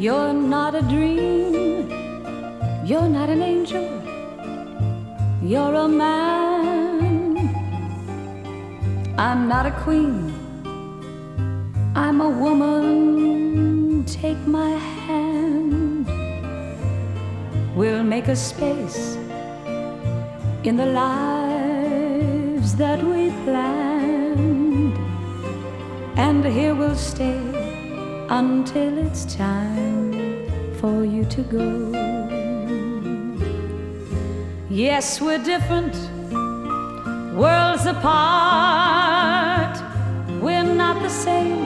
You're not a dream, you're not an angel, you're a man. I'm not a queen, I'm a woman. Take my hand, we'll make a space in the lives that we planned, and here we'll stay until it's time for you to go. Yes, we're different, worlds apart. We're not the same.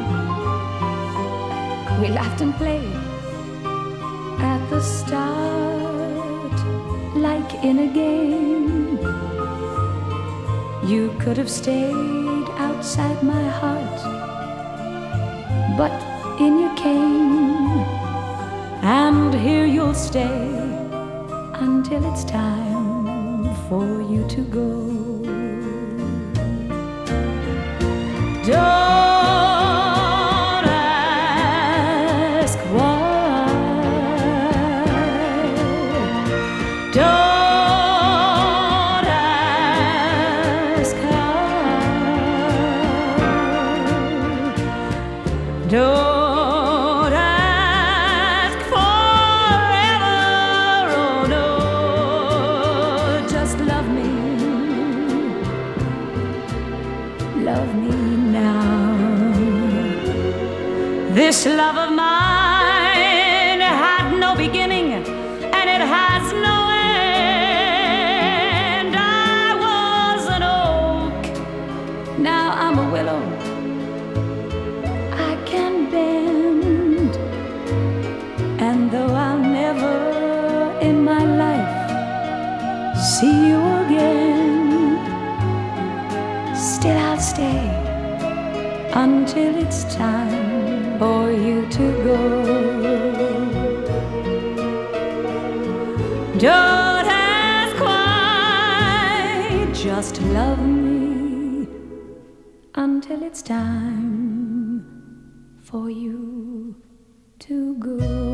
We laughed and played at the start, like in a game. You could have stayed outside my heart, but in you came, and here you'll stay until it's time for you to go. Don't ask why, don't ask how, don't love me now. This love of mine had no beginning and it has no end. I was an oak, now I'm a willow. I can bend, and though I'll never in my life see you again, still I'll stay until it's time for you to go. Don't ask why, just love me until it's time for you to go.